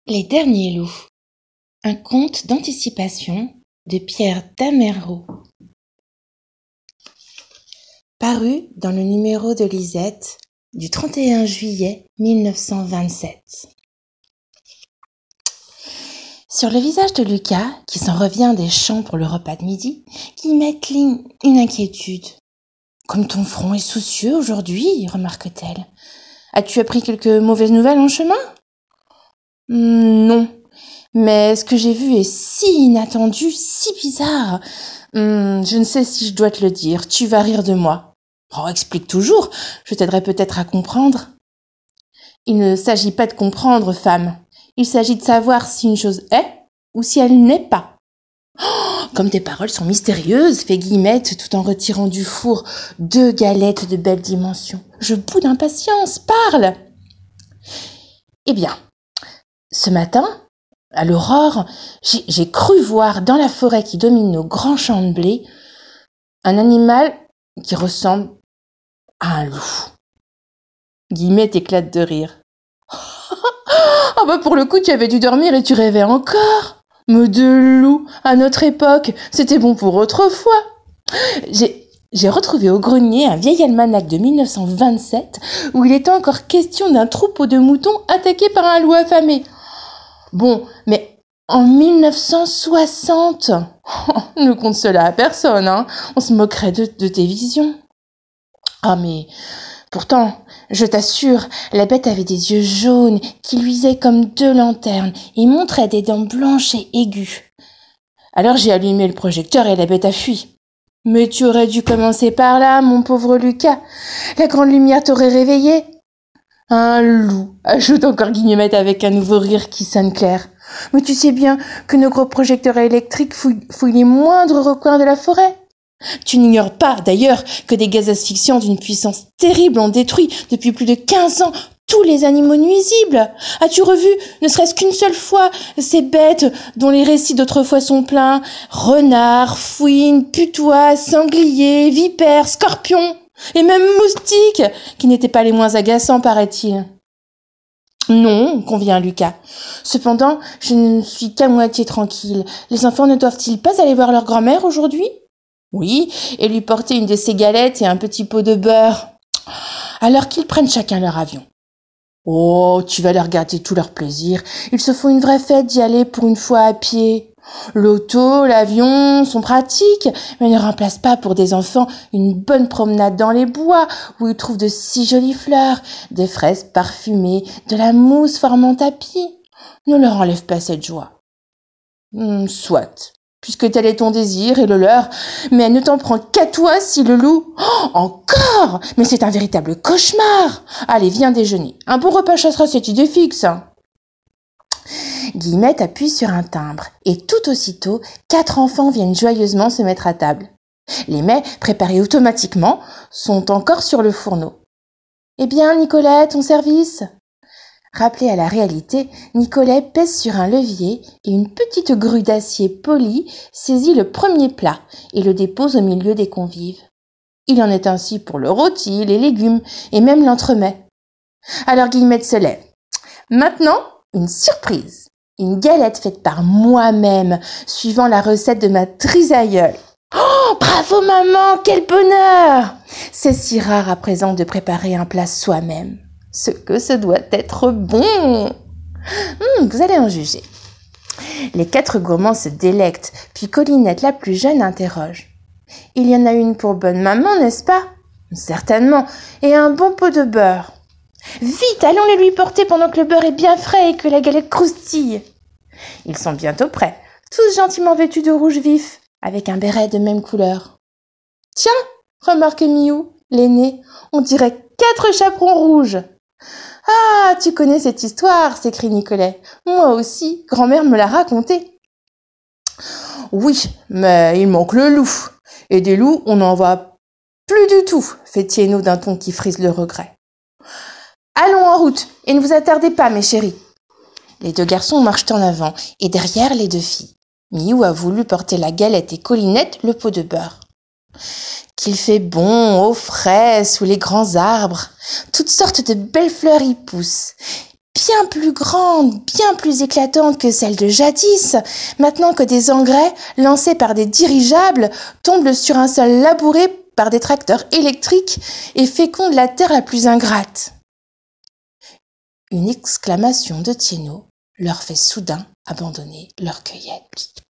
Les derniers loups. Un conte d'anticipation de Pierre Damerot. Paru dans le numéro de Lisette du 31 juillet 1927. Sur le visage de Lucas, qui s'en revient des champs pour le repas de midi, Guillemette cligne une inquiétude. « Comme ton front est soucieux aujourd'hui, remarque-t-elle. As-tu appris quelques mauvaises nouvelles en chemin ?»« Non. Mais ce que j'ai vu est si inattendu, si bizarre. Je ne sais si je dois te le dire. Tu vas rire de moi. Oh, explique toujours. Je t'aiderai peut-être à comprendre. » Il ne s'agit pas de comprendre, femme. Il s'agit de savoir si une chose est ou si elle n'est pas. Oh, comme tes paroles sont mystérieuses, fait Guillemette tout en retirant du four 2 galettes de belle dimension. Je bout d'impatience. Parle. Eh bien, ce matin, à l'aurore, j'ai cru voir dans la forêt qui domine nos grands champs de blé un animal qui ressemble à un loup. Guillemette éclate de rire. Ah bah pour le coup, tu avais dû dormir et tu rêvais encore. Mais de loup, à notre époque, c'était bon pour autrefois. J'ai retrouvé au grenier un vieil almanach de 1927 où il était encore question d'un troupeau de moutons attaqué par un loup affamé. Bon, mais en 1960, ne compte cela à personne, hein. On se moquerait de tes visions. Ah mais pourtant, je t'assure, la bête avait des yeux jaunes qui luisaient comme 2 lanternes et montrait des dents blanches et aiguës. Alors j'ai allumé le projecteur et la bête a fui. Mais tu aurais dû commencer par là, mon pauvre Lucas. La grande lumière t'aurait réveillé. Un loup, ajoute encore Guillemette avec un nouveau rire qui sonne clair. Mais tu sais bien que nos gros projecteurs électriques fouillent les moindres recoins de la forêt. Tu n'ignores pas, d'ailleurs, que des gaz asphyxiants d'une puissance terrible ont détruit depuis plus de 15 ans tous les animaux nuisibles. As-tu revu, ne serait-ce qu'une seule fois, ces bêtes dont les récits d'autrefois sont pleins? Renards, fouines, putois, sangliers, vipères, scorpions, et même moustiques, qui n'étaient pas les moins agaçants, paraît-il. Non, convient Lucas. Cependant, je ne suis qu'à moitié tranquille. Les enfants ne doivent-ils pas aller voir leur grand-mère aujourd'hui? Oui, et lui porter une de ses galettes et un petit pot de beurre. Alors qu'ils prennent chacun leur avion. Oh, tu vas leur gâter tout leur plaisir. Ils se font une vraie fête d'y aller pour une fois à pied. L'auto, l'avion sont pratiques, mais ne remplacent pas pour des enfants une bonne promenade dans les bois où ils trouvent de si jolies fleurs, des fraises parfumées, de la mousse formant tapis. Ne leur enlève pas cette joie. Soit, puisque tel est ton désir et le leur, mais elle ne t'en prend qu'à toi si le loup... Oh, encore! Mais c'est un véritable cauchemar! Allez, viens déjeuner. Un bon repas chassera cette idée fixe. Guillemette appuie sur un timbre, et tout aussitôt, 4 enfants viennent joyeusement se mettre à table. Les mets, préparés automatiquement, sont encore sur le fourneau. « Eh bien, Nicolas, ton service ?» Rappelé à la réalité, Nicolas pèse sur un levier et une petite grue d'acier poli saisit le premier plat et le dépose au milieu des convives. Il en est ainsi pour le rôti, les légumes et même l'entremets. Alors Guillemette se lève. Maintenant, une surprise. Une galette faite par moi-même, suivant la recette de ma trisaïeule. Oh, bravo maman, quel bonheur! C'est si rare à présent de préparer un plat soi-même. Ce que ce doit être bon! Vous allez en juger. Les 4 gourmands se délectent, puis Colinette, la plus jeune, interroge. « Il y en a une pour bonne maman, n'est-ce pas ?»« Certainement, et un bon pot de beurre. »« Vite, allons les lui porter pendant que le beurre est bien frais et que la galette croustille. » Ils sont bientôt prêts, tous gentiment vêtus de rouge vif, avec un béret de même couleur. « Tiens, remarque Miou, l'aîné, on dirait 4 chaperons rouges. »« Ah, tu connais cette histoire, s'écrie Nicolas. Moi aussi, grand-mère me l'a racontée. »« Oui, mais il manque le loup. Et des loups, on n'en voit plus du tout, fait Tienno d'un ton qui frise le regret. Allons en route, et ne vous attardez pas, mes chéris. » Les 2 garçons marchent en avant, et derrière les 2 filles. Miou a voulu porter la galette et Colinette le pot de beurre. Qu'il fait bon, au frais, sous les grands arbres. Toutes sortes de belles fleurs y poussent. Puis bien plus grande, bien plus éclatante que celle de jadis, maintenant que des engrais lancés par des dirigeables tombent sur un sol labouré par des tracteurs électriques et fécondent la terre la plus ingrate. Une exclamation de Tienno leur fait soudain abandonner leur cueillette.